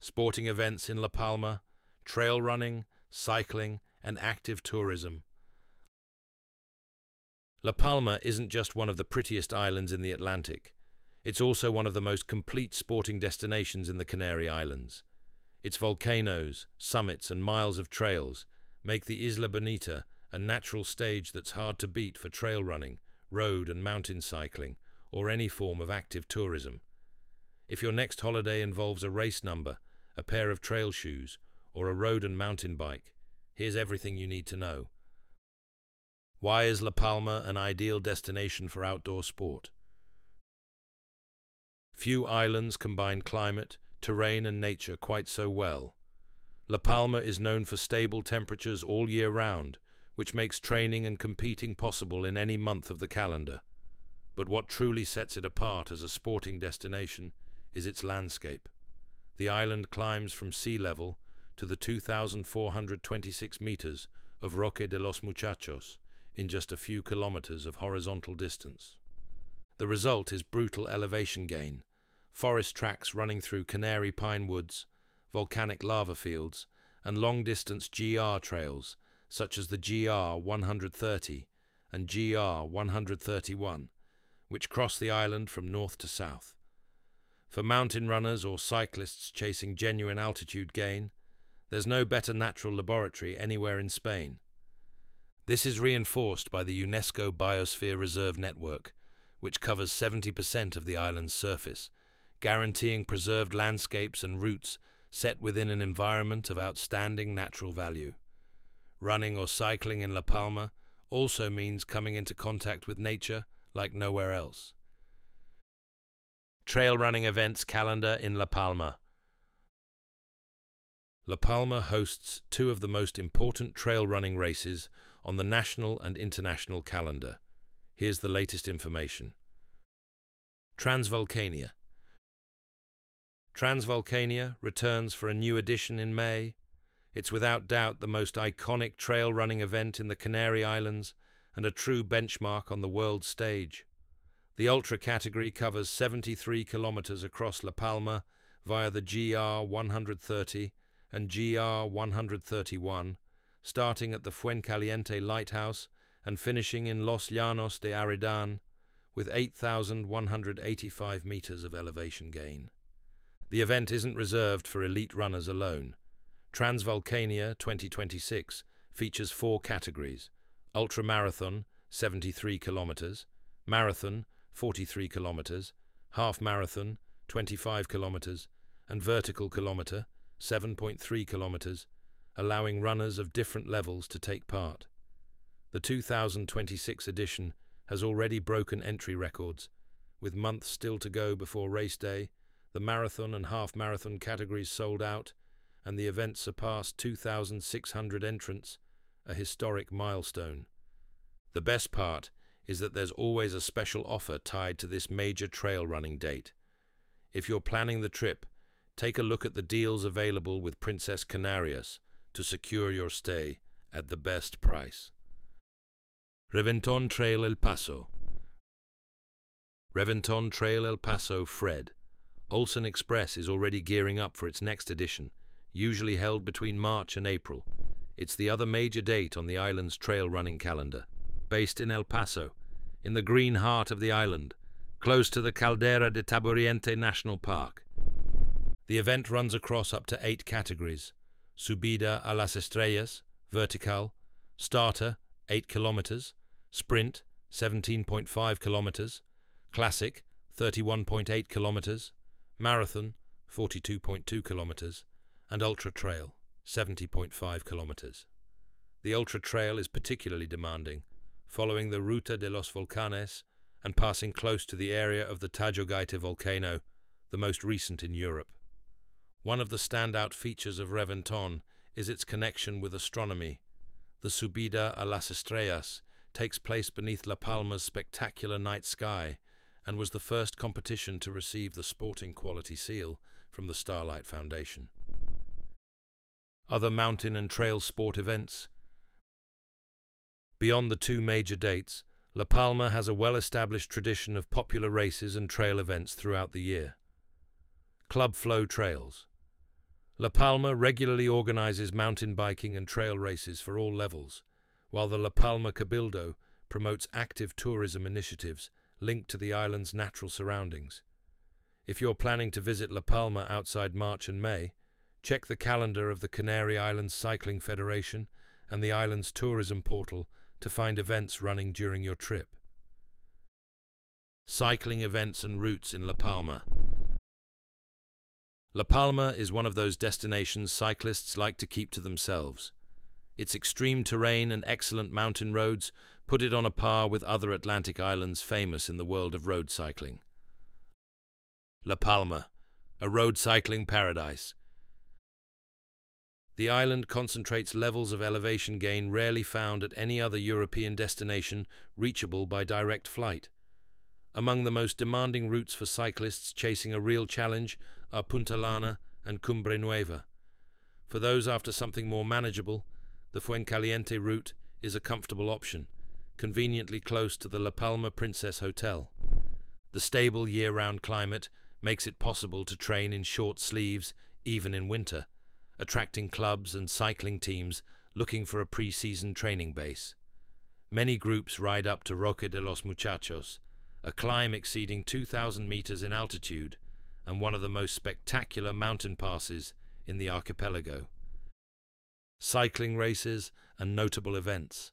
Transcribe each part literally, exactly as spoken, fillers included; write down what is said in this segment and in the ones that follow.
sporting events in La Palma, trail running, cycling, and active tourism. La Palma isn't just one of the prettiest islands in the Atlantic. It's also one of the most complete sporting destinations in the Canary Islands. Its volcanoes, summits, and miles of trails make the Isla Bonita a natural stage that's hard to beat for trail running, road and mountain cycling, or any form of active tourism. If your next holiday involves a race number, a pair of trail shoes, or a road and mountain bike, here's everything you need to know. Why is La Palma an ideal destination for outdoor sport? Few islands combine climate, terrain, and nature quite so well. La Palma is known for stable temperatures all year round, which makes training and competing possible in any month of the calendar. But what truly sets it apart as a sporting destination is its landscape. The island climbs from sea level to the two thousand four hundred twenty-six meters of Roque de los Muchachos in just a few kilometers of horizontal distance. The result is brutal elevation gain, forest tracks running through Canary pine woods, volcanic lava fields, and long-distance G R trails such as the G R one hundred thirty and G R one hundred thirty-one, which cross the island from north to south. For mountain runners or cyclists chasing genuine altitude gain, there's no better natural laboratory anywhere in Spain. This is reinforced by the UNESCO Biosphere Reserve Network, which covers seventy percent of the island's surface, guaranteeing preserved landscapes and routes set within an environment of outstanding natural value. Running or cycling in La Palma also means coming into contact with nature like nowhere else. Trail running events calendar in La Palma. La Palma hosts two of the most important trail running races on the national and international calendar. Here's the latest information. Transvolcania. Transvolcania returns for a new edition in May. It's without doubt the most iconic trail running event in the Canary Islands and a true benchmark on the world stage. The ultra category covers seventy-three kilometers across La Palma via the G R one hundred thirty and G R one hundred thirty-one, starting at the Fuencaliente Lighthouse and finishing in Los Llanos de Aridane with eight thousand one hundred eighty-five meters of elevation gain. The event isn't reserved for elite runners alone. Transvolcania twenty twenty-six features four categories: ultramarathon, seventy-three kilometers, marathon, forty-three kilometers, half marathon, twenty-five kilometers, and vertical kilometer, seven point three kilometers, allowing runners of different levels to take part. The two thousand twenty-six edition has already broken entry records. With months still to go before race day, the marathon and half marathon categories sold out, and the event surpassed two thousand six hundred entrants, a historic milestone. The best part is that there's always a special offer tied to this major trail running date. If you're planning the trip, take a look at the deals available with Princess Canarias to secure your stay at the best price. Reventon Trail El Paso. Reventon Trail El Paso Fred. Olsen Express is already gearing up for its next edition, usually held between March and April. It's the other major date on the island's trail running calendar. Based in El Paso, in the green heart of the island, close to the Caldera de Taburiente National Park. The event runs across up to eight categories: Subida a las Estrellas, vertical; starter, eight kilometers; sprint, seventeen point five kilometers; classic, thirty-one point eight kilometers; marathon, forty-two point two kilometers; and ultra trail, seventy point five kilometers. The ultra trail is particularly demanding, following the Ruta de los Volcanes and passing close to the area of the Tajogaite volcano, the most recent in Europe. One of the standout features of Reventon is its connection with astronomy. The Subida a las Estrellas takes place beneath La Palma's spectacular night sky and was the first competition to receive the sporting quality seal from the Starlight Foundation. Other mountain and trail sport events. Beyond the two major dates, La Palma has a well-established tradition of popular races and trail events throughout the year. Club Flow Trails. La Palma regularly organizes mountain biking and trail races for all levels, while the La Palma Cabildo promotes active tourism initiatives linked to the island's natural surroundings. If you're planning to visit La Palma outside March and May, check the calendar of the Canary Islands Cycling Federation and the island's tourism portal to find events running during your trip. Cycling events and routes in La Palma. La Palma is one of those destinations cyclists like to keep to themselves. Its extreme terrain and excellent mountain roads put it on a par with other Atlantic islands famous in the world of road cycling. La Palma, a road cycling paradise. The island concentrates levels of elevation gain rarely found at any other European destination reachable by direct flight. Among the most demanding routes for cyclists chasing a real challenge are Punta Lana and Cumbre Nueva. For those after something more manageable, the Fuencaliente route is a comfortable option, conveniently close to the La Palma Princess Hotel. The stable year-round climate makes it possible to train in short sleeves even in winter, attracting clubs and cycling teams looking for a pre-season training base. Many groups ride up to Roque de los Muchachos, a climb exceeding two thousand meters in altitude and one of the most spectacular mountain passes in the archipelago. Cycling races and notable events.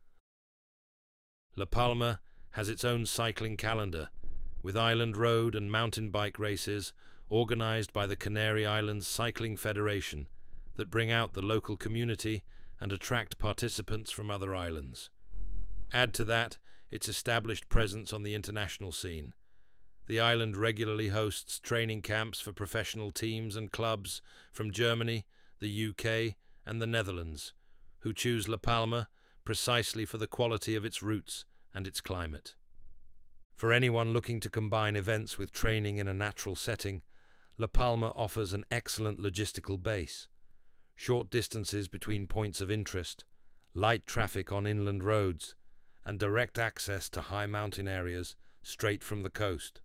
La Palma has its own cycling calendar, with island road and mountain bike races organized by the Canary Islands Cycling Federation that bring out the local community and attract participants from other islands. Add to that its established presence on the international scene. The island regularly hosts training camps for professional teams and clubs from Germany, the U K, and the Netherlands, who choose La Palma precisely for the quality of its routes and its climate. For anyone looking to combine events with training in a natural setting, La Palma offers an excellent logistical base. Short distances between points of interest, light traffic on inland roads, and direct access to high mountain areas straight from the coast.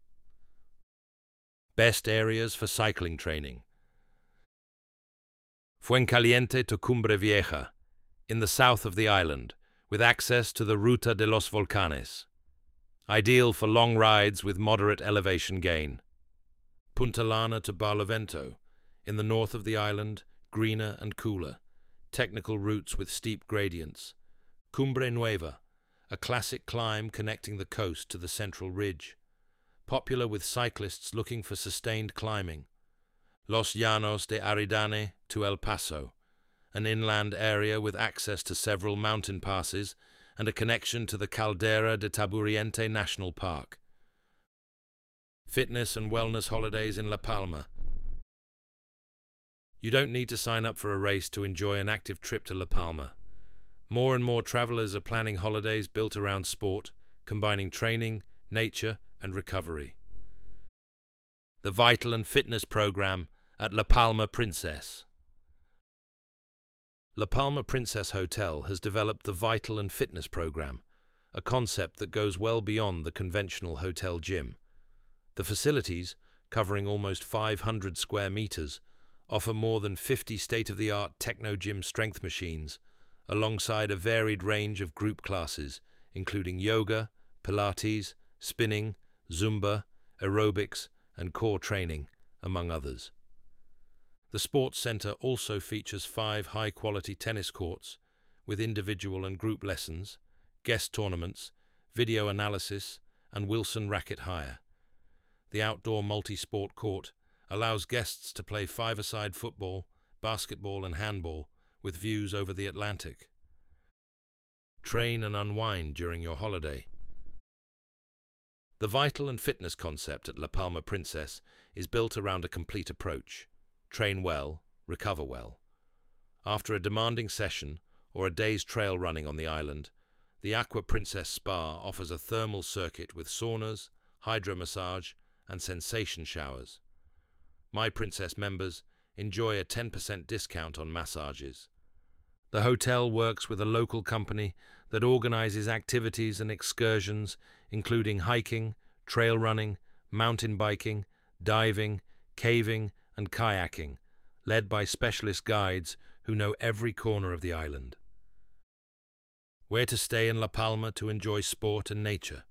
Best areas for cycling training. Fuencaliente to Cumbre Vieja, in the south of the island, with access to the Ruta de los Volcanes. Ideal for long rides with moderate elevation gain. Punta Lana to Barlovento, in the north of the island, greener and cooler. Technical routes with steep gradients. Cumbre Nueva, a classic climb connecting the coast to the central ridge. Popular with cyclists looking for sustained climbing. Los Llanos de Aridane to El Paso, an inland area with access to several mountain passes and a connection to the Caldera de Taburiente National Park. Fitness and wellness holidays in La Palma. You don't need to sign up for a race to enjoy an active trip to La Palma. More and more travelers are planning holidays built around sport, combining training, nature, and recovery. The Vital and Fitness Program at La Palma Princess. La Palma Princess Hotel has developed the Vital and Fitness Program, a concept that goes well beyond the conventional hotel gym. The facilities, covering almost five hundred square meters, offer more than fifty state-of-the-art techno-gym strength machines, alongside a varied range of group classes, including yoga, Pilates, spinning, Zumba, aerobics, and core training, among others. The sports center also features five high-quality tennis courts, with individual and group lessons, guest tournaments, video analysis, and Wilson racket hire. The outdoor multi-sport court allows guests to play five-a-side football, basketball, and handball with views over the Atlantic. Train and unwind during your holiday. The Vital and Fitness concept at La Palma Princess is built around a complete approach. Train well, recover well. After a demanding session or a day's trail running on the island, the Aqua Princess Spa offers a thermal circuit with saunas, hydromassage, and sensation showers. My Princess members enjoy a ten percent discount on massages. The hotel works with a local company that organizes activities and excursions, including hiking, trail running, mountain biking, diving, caving, and kayaking, led by specialist guides who know every corner of the island. Where to stay in La Palma to enjoy sport and nature.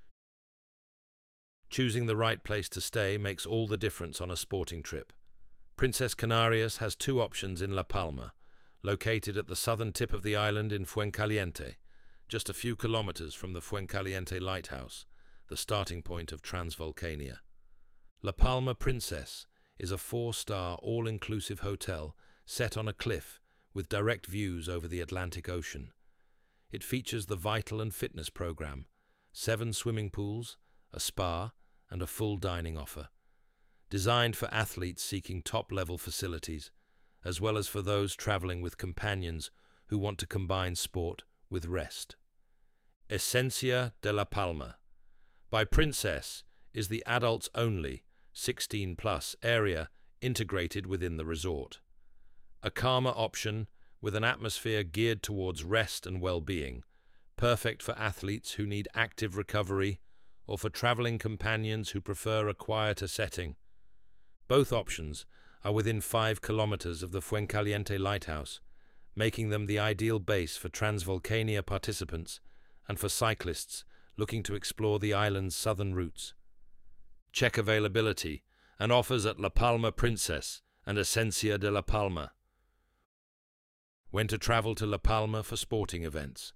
Choosing the right place to stay makes all the difference on a sporting trip. Princess Canarias has two options in La Palma, located at the southern tip of the island in Fuencaliente, just a few kilometers from the Fuencaliente Lighthouse, the starting point of Transvolcania. La Palma Princess is a four-star all-inclusive hotel set on a cliff with direct views over the Atlantic Ocean. It features the Vital and Fitness program, seven swimming pools, a spa, and a full dining offer, designed for athletes seeking top-level facilities, as well as for those traveling with companions who want to combine sport with rest. Esencia de La Palma by Princess is the adults-only, sixteen plus area integrated within the resort. A calmer option with an atmosphere geared towards rest and well-being, perfect for athletes who need active recovery or for traveling companions who prefer a quieter setting. Both options are within five kilometers of the Fuencaliente Lighthouse, making them the ideal base for Transvolcania participants and for cyclists looking to explore the island's southern routes. Check availability and offers at La Palma Princess and Esencia de La Palma. When to travel to La Palma for sporting events.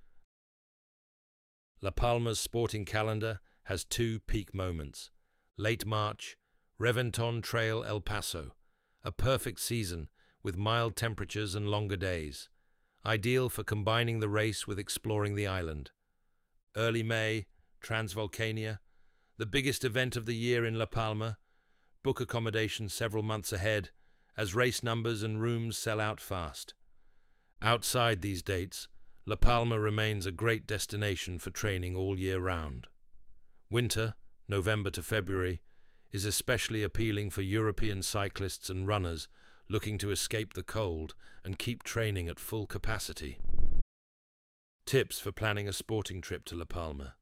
La Palma's sporting calendar has two peak moments. Late March, Reventon Trail El Paso, a perfect season with mild temperatures and longer days, ideal for combining the race with exploring the island. Early May, Transvolcania, the biggest event of the year in La Palma. Book accommodation several months ahead, as race numbers and rooms sell out fast. Outside these dates, La Palma remains a great destination for training all year round. Winter, November to February, is especially appealing for European cyclists and runners looking to escape the cold and keep training at full capacity. Tips for planning a sporting trip to La Palma.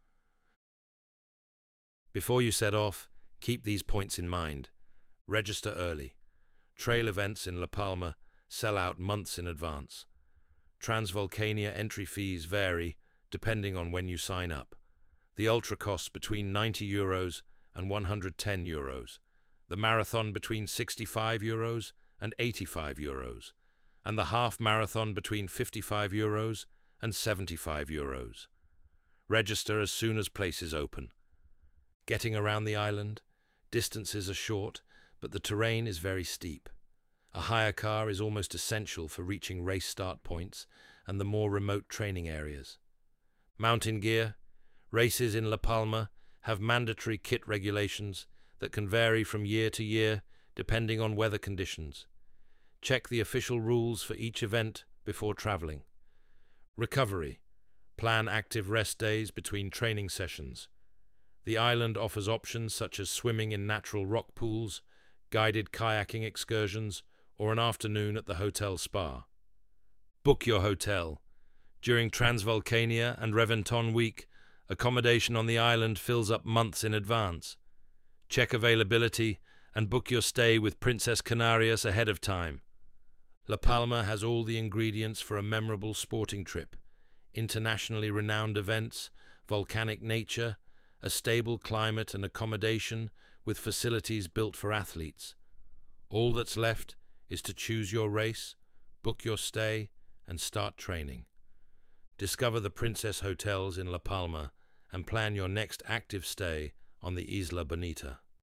Before you set off, keep these points in mind. Register early. Trail events in La Palma sell out months in advance. Transvolcania entry fees vary depending on when you sign up. The ultra costs between ninety euros and one hundred ten euros, the marathon between sixty-five euros and eighty-five euros, and the half marathon between fifty-five euros and seventy-five euros. Register as soon as places open. Getting around the island, distances are short, but the terrain is very steep. A hire car is almost essential for reaching race start points and the more remote training areas. Mountain gear. Races in La Palma have mandatory kit regulations that can vary from year to year depending on weather conditions. Check the official rules for each event before traveling. Recovery. Plan active rest days between training sessions. The island offers options such as swimming in natural rock pools, guided kayaking excursions, or an afternoon at the hotel spa. Book your hotel. During Transvolcania and Reventon week, accommodation on the island fills up months in advance. Check availability and book your stay with Princess Canarias ahead of time. La Palma has all the ingredients for a memorable sporting trip. Internationally renowned events, volcanic nature, a stable climate and accommodation with facilities built for athletes. All that's left is to choose your race, book your stay, and start training. Discover the Princess Hotels in La Palma and plan your next active stay on the Isla Bonita.